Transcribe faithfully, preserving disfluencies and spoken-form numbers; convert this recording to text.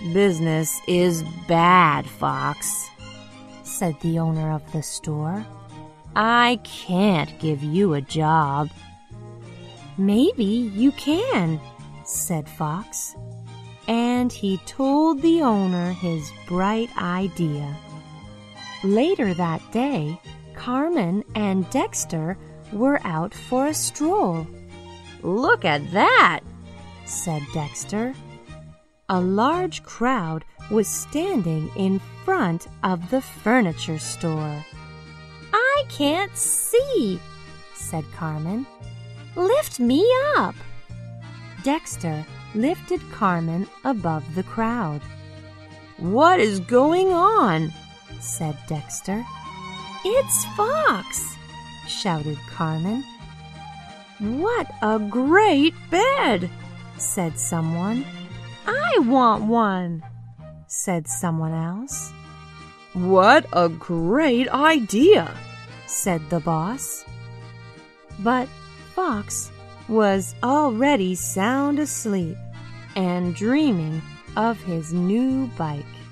Business is bad, Fox," said the owner of the store. "I can't give you a job." "Maybe you can," said Fox. And he told the owner his bright idea. Later that day, Carmen and Dexter were out for a stroll. "Look at that," said Dexter. A large crowd was standing in front of the furniture store. "I can't see," said Carmen. "Lift me up." Dexter lifted Carmen above the crowd. "What is going on?" said Dexter. "It's Fox," shouted Carmen. "What a great bed," said someone. "I want one," said someone else. "What a great idea," said the boss. But Fox was already sound asleep and dreaming of his new bike.